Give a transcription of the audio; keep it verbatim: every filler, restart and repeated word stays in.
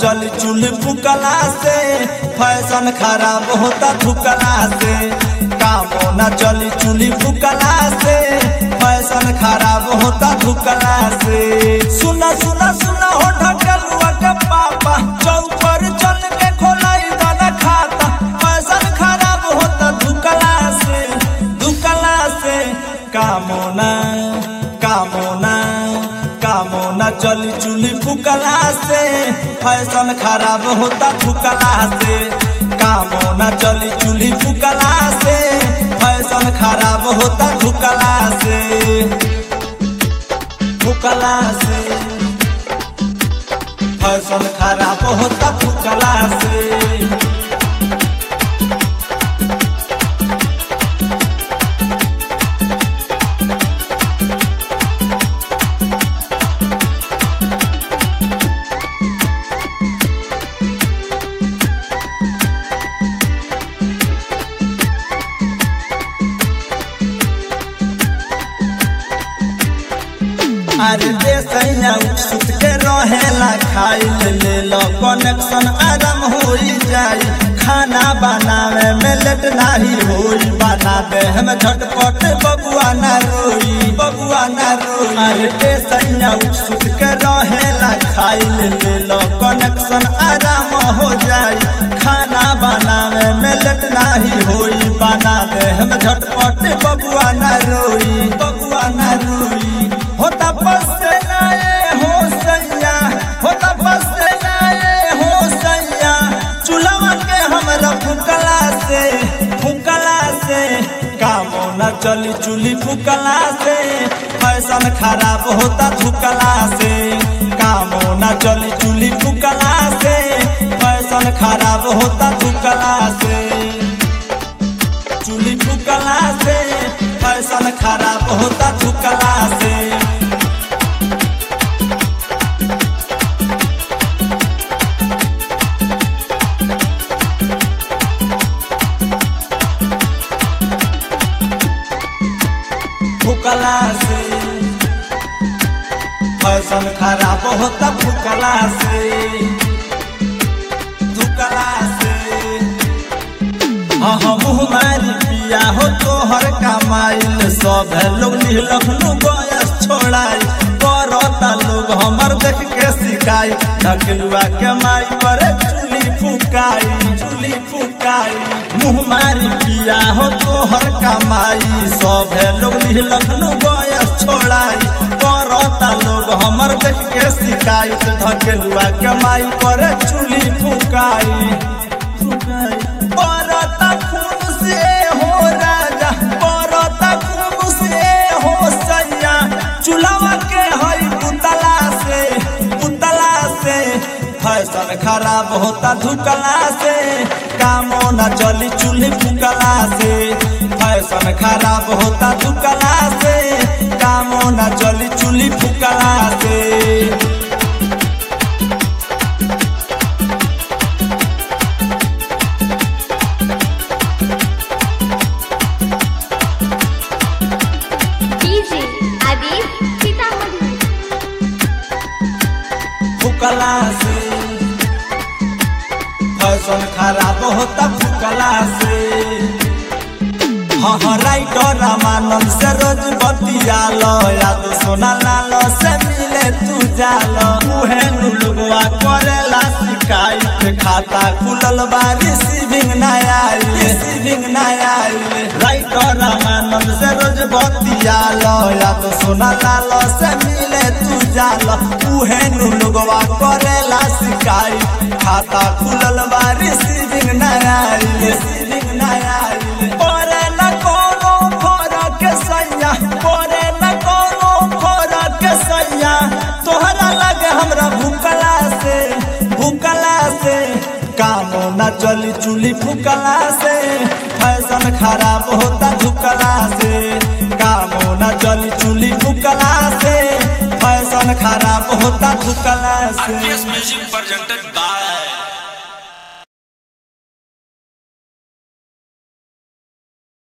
चली चूल्ही फूकला से, फैशन खराब होता थूकला से। कामो न चली चूल्ही फूकला से, फैशन खराब होता थूकला से। सुना सुना सुना हो ढकलुआ के पापा, चौपर चल के खोलाई दाना खाता। फैशन खराब होता थूकला से, थूकला से। कामो न कामो न कामो न चली चूल्ही फूकला से, फैशन खराब होता थूकला से। कामो न चली चूल्ही फूकला से, फैशन खराब होता थूकला से, थूकला से। फैशन खराब होता थूकला से। अरे देसैया सुत के रहेला खाई ले लो, कनेक्शन आराम हो जाई। खाना बनावे में लेट नहीं होई, बना दे हम झटपट बबुआ ना रोई, बबुआ ना रोई। अरे देसैया सुत के रहेला खाई ले लो, कनेक्शन आराम हो जाई। खाना बनावे में लेट नहीं होई, बना दे हम झटपट बबुआ ना रोई, बबुआ ना रोई। होता बस से नाये हो सैया, होता बस से नाये हो सैया। चूल्हा के हमरा फूकला से, फूकला से। कामो न चली चूल्ही फूकला से, फैशन खराब होता थूकला से। कामो न चली चूल्ही फूकला से, फैशन खराब होता थूकला से। चूल्ही फूकला से, फैशन खराब होता थूकला से। फूकला से, फैशन खराब होता फूकला से, थूकला से। हाँ मुँह मारी पिया हो तोहर कमाइल, सब लोग लखनऊ गैस छोड़ाई। करता लोग हमर देख के सिखाई, ढकलुआ के माई पर चूल्ही फूकाई, चूल्ही फूकाई। मुँह मारी पिया हो तोहर कमाई, सब लोग लखनऊ गैस छोड़ाई। करता लोग हमर देख के सिखाई, ढकलुआ के माई पर चूल्ही फूकाई, फूकाई। परता खून से हो राजा, परता खून से हो सैया। चूल्हा के हई पुतला से, पुतला से। फैशन खराब होता धुकला से, कामो न चली चूल्ही फूकला से। फैशन खराब होता धुकला से, कामो न चली चूल्ही फूकला से। फूकला से, फैशन खराब होता फूकला से। हाँ हाँ राइटर रामानंद से रोज बतियालो, याद सोना लालो से मिले तू जालो। उहे लोगवा करेला शिकायत, खाता खुलल बा रिसीविंग ना आई, रिसीविंग ना आई। राइटर रामानंद से रोज बतियालो, याद सोना लालो से मिले तू जालो। उहे लोगवा करेला शिकायत, खाता खुलल बा रिसीविंग ना आई, रिसीविंग ना आई। करे न कोनो फरक सैया, करे न कोनो फरक सैया। तोहरा लगे हमरा भूकला से, भूकला से। कामो न चली चूल्ही फूकला से, फैशन खराब होता धुकला से। कामो न चली चूल्ही फूकला से, फैशन खराब होता धुकला से। Music presented by